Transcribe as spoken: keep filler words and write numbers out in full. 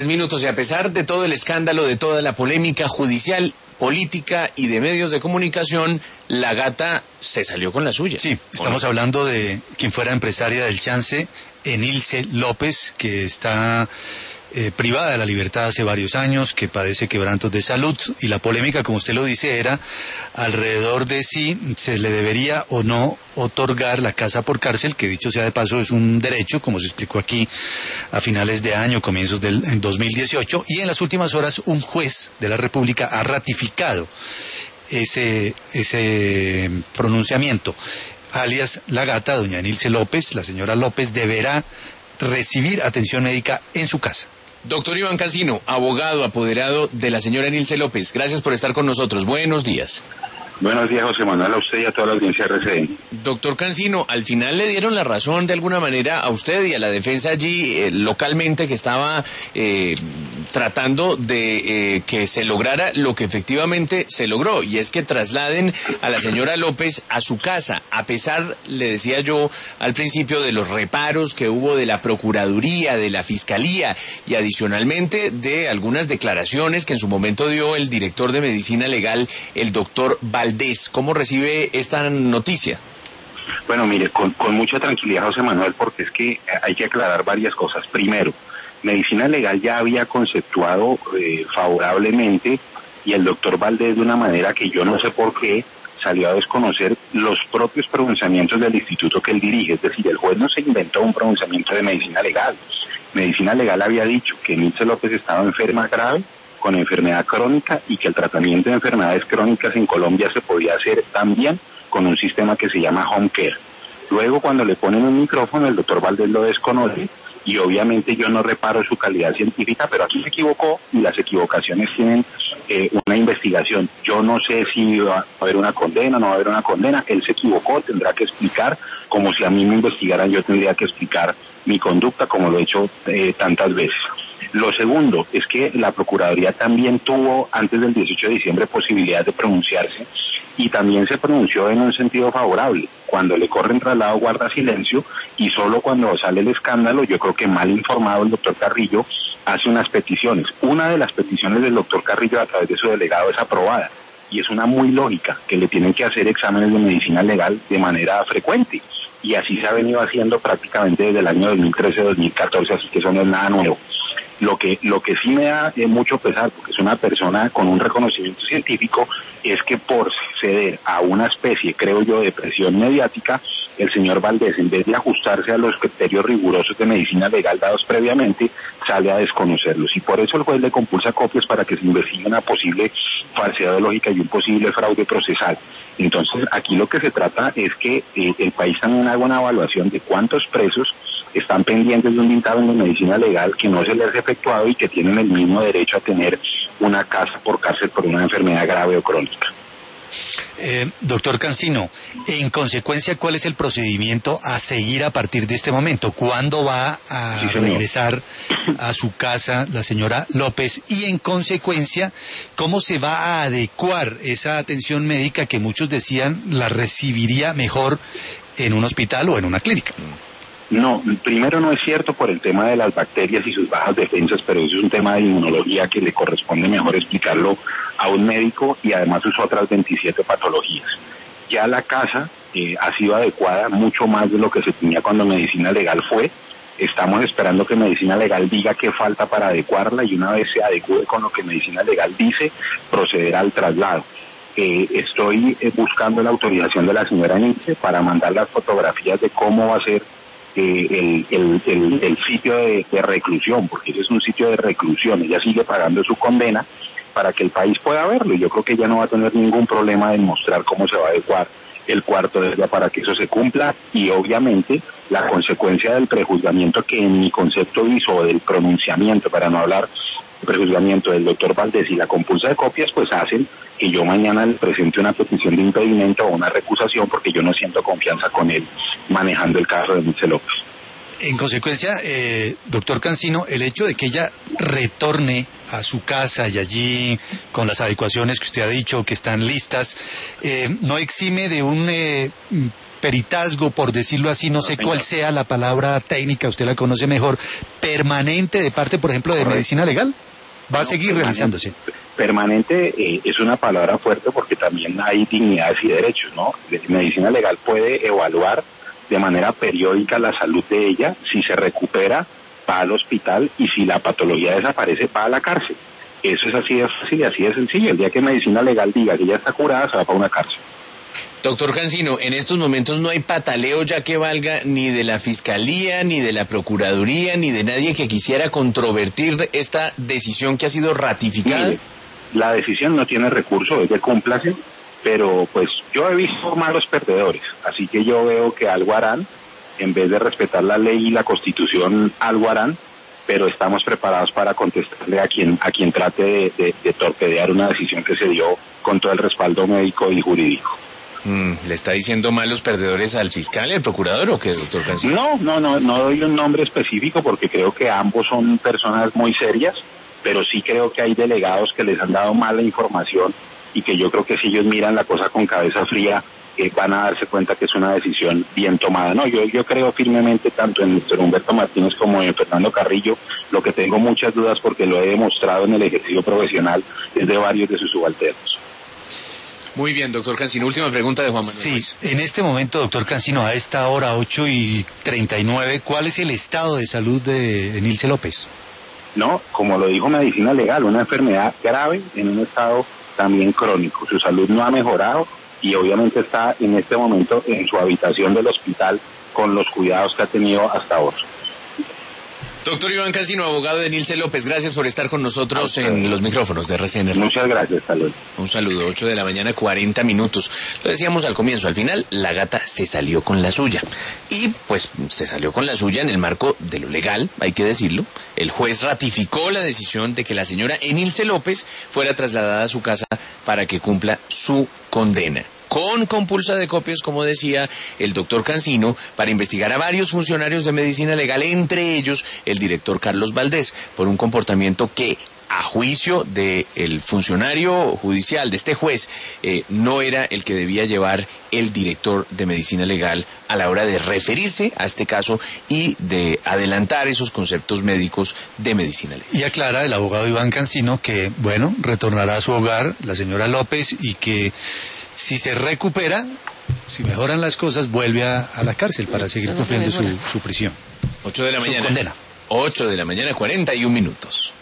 Minutos y a pesar de todo el escándalo, de toda la polémica judicial, política y de medios de comunicación, la gata se salió con la suya. Sí, estamos hablando de quien fuera empresaria del Chance, Enilce López, que está eh, privada de la libertad hace varios años, que padece quebrantos de salud, y la polémica, como usted lo dice, era alrededor de si se le debería o no otorgar la casa por cárcel, que dicho sea de paso es un derecho, como se explicó aquí a finales de año, comienzos del dos mil dieciocho, y en las últimas horas un juez de la República ha ratificado ese, ese pronunciamiento. Alias la gata, doña Enilce López, la señora López, deberá recibir atención médica en su casa. Doctor Iván Cancino, abogado apoderado de la señora Enilce López, gracias por estar con nosotros. Buenos días. Buenos días, José Manuel, a usted y a toda la audiencia R C N. Doctor Cancino, al final le dieron la razón de alguna manera a usted y a la defensa allí eh, localmente, que estaba eh, tratando de eh, que se lograra lo que efectivamente se logró, y es que trasladen a la señora López a su casa, a pesar, le decía yo al principio, de los reparos que hubo de la Procuraduría, de la Fiscalía y adicionalmente de algunas declaraciones que en su momento dio el director de Medicina Legal, el doctor Valdés. ¿Cómo recibe esta noticia? Bueno, mire, con, con mucha tranquilidad, José Manuel, porque es que hay que aclarar varias cosas. Primero, Medicina Legal ya había conceptuado eh, favorablemente, y el doctor Valdés, de una manera que yo no sé por qué, salió a desconocer los propios pronunciamientos del instituto que él dirige. Es decir, el juez no se inventó un pronunciamiento de Medicina Legal. Medicina Legal había dicho que Enilce López estaba enferma grave, con enfermedad crónica, y que el tratamiento de enfermedades crónicas en Colombia se podía hacer también con un sistema que se llama Home Care. Luego, cuando le ponen un micrófono, el doctor Valdés lo desconoce, y obviamente yo no reparo su calidad científica, pero aquí se equivocó, y las equivocaciones tienen eh, una investigación. Yo no sé si va a haber una condena, no va a haber una condena. Él se equivocó, tendrá que explicar, como si a mí me investigaran, yo tendría que explicar mi conducta, como lo he hecho eh, tantas veces. Lo segundo es que la Procuraduría también tuvo, antes del dieciocho de diciembre, posibilidad de pronunciarse, y también se pronunció en un sentido favorable. Cuando le corren traslado, guarda silencio, y solo cuando sale el escándalo, yo creo que mal informado el doctor Carrillo hace unas peticiones. Una de las peticiones del doctor Carrillo a través de su delegado es aprobada, y es una muy lógica, que le tienen que hacer exámenes de medicina legal de manera frecuente, y así se ha venido haciendo prácticamente desde el año dos mil trece dos mil catorce, así que eso no es nada nuevo. Lo que, lo que sí me da eh, mucho pesar, porque es una persona con un reconocimiento científico, es que por ceder a una especie, creo yo, de presión mediática, el señor Valdés, en vez de ajustarse a los criterios rigurosos de medicina legal dados previamente, sale a desconocerlos. Y por eso el juez le compulsa copias para que se investigue una posible falsedad de lógica y un posible fraude procesal. Entonces, aquí lo que se trata es que eh, el país también haga una evaluación de cuántos presos están pendientes de un dictamen de medicina legal que no se les ha efectuado y que tienen el mismo derecho a tener una casa por cárcel por una enfermedad grave o crónica. Eh, doctor Cancino, en consecuencia, ¿cuál es el procedimiento a seguir a partir de este momento? ¿Cuándo va a sí, regresar a su casa la señora López? Y en consecuencia, ¿cómo se va a adecuar esa atención médica que muchos decían la recibiría mejor en un hospital o en una clínica? No, primero no es cierto por el tema de las bacterias y sus bajas defensas, pero eso es un tema de inmunología que le corresponde mejor explicarlo a un médico, y además sus otras veintisiete patologías. Ya la casa eh, ha sido adecuada mucho más de lo que se tenía cuando Medicina Legal fue. Estamos esperando que Medicina Legal diga qué falta para adecuarla, y una vez se adecue con lo que Medicina Legal dice, proceder al traslado. Eh, estoy eh, buscando la autorización de la señora Enilce para mandar las fotografías de cómo va a ser Eh, el, el, el, el sitio de, de reclusión, porque ese es un sitio de reclusión. Ella sigue pagando su condena para que el país pueda verlo, y yo creo que ella no va a tener ningún problema en mostrar cómo se va a adecuar el cuarto de ella para que eso se cumpla, y obviamente la consecuencia del prejuzgamiento que en mi concepto hizo, o del pronunciamiento, para no hablar de prejuzgamiento del doctor Valdés, y la compulsa de copias, pues hacen que yo mañana le presente una petición de impedimento o una recusación, porque yo no siento confianza con él manejando el caso de Enilce López. En consecuencia, eh, doctor Cancino, el hecho de que ella retorne a su casa y allí, con las adecuaciones que usted ha dicho que están listas, eh, no exime de un eh, peritazgo, por decirlo así, no sé cuál sea la palabra técnica, usted la conoce mejor, permanente de parte, por ejemplo, de Correcto. medicina legal? ¿Va a No, seguir permanente. realizándose? Permanente eh, es una palabra fuerte porque también hay dignidades y derechos, ¿no? La medicina legal puede evaluar de manera periódica la salud de ella. Si se recupera, va al hospital, y si la patología desaparece, va a la cárcel. Eso es así de fácil y así de sencillo. El día que medicina legal diga que ya está curada, se va para una cárcel. Doctor Cancino, en estos momentos no hay pataleo ya que valga ni de la Fiscalía, ni de la Procuraduría, ni de nadie que quisiera controvertir esta decisión que ha sido ratificada. Mire, la decisión no tiene recurso, es de cúmplice, pero pues yo he visto malos perdedores, así que yo veo que algo harán, en vez de respetar la ley y la Constitución, algo harán, pero estamos preparados para contestarle a quien a quien trate de, de, de torpedear una decisión que se dio con todo el respaldo médico y jurídico. Mm, ¿Le está diciendo malos perdedores al fiscal y al procurador o qué, doctor Cancino? No, no, no, no doy un nombre específico porque creo que ambos son personas muy serias, pero sí creo que hay delegados que les han dado mala información y que yo creo que si ellos miran la cosa con cabeza fría, eh, van a darse cuenta que es una decisión bien tomada. No, yo, yo creo firmemente tanto en doctor Humberto Martínez como en Fernando Carrillo. Lo que tengo muchas dudas, porque lo he demostrado en el ejercicio profesional, es de varios de sus subalternos. Muy bien, doctor Cancino. Última pregunta de Juan Manuel Sí, Ruiz. en este momento, doctor Cancino, a esta hora ocho y treinta y nueve, ¿cuál es el estado de salud de, de Nilce López? No, como lo dijo medicina legal, una enfermedad grave en un estado también crónico. Su salud no ha mejorado y obviamente está en este momento en su habitación del hospital con los cuidados que ha tenido hasta ahora. Doctor Iván Cancino, abogado de Nilce López, gracias por estar con nosotros en los micrófonos de R C N Radio. Muchas gracias, salud. Un saludo, ocho de la mañana, cuarenta minutos. Lo decíamos al comienzo, al final la gata se salió con la suya. Y pues se salió con la suya en el marco de lo legal, hay que decirlo. El juez ratificó la decisión de que la señora Nilce López fuera trasladada a su casa para que cumpla su condena, con compulsa de copias, como decía el doctor Cancino, para investigar a varios funcionarios de medicina legal, entre ellos el director Carlos Valdés, por un comportamiento que, a juicio del funcionario judicial, de este juez, eh, no era el que debía llevar el director de medicina legal a la hora de referirse a este caso y de adelantar esos conceptos médicos de medicina legal. Y aclara el abogado Iván Cancino que, bueno, retornará a su hogar la señora López y que si se recupera, si mejoran las cosas, vuelve a, a la cárcel para seguir Eso no se cumpliendo su, mejora. su prisión. Ocho de la Su mañana. condena. Ocho de la mañana, cuarenta y un minutos.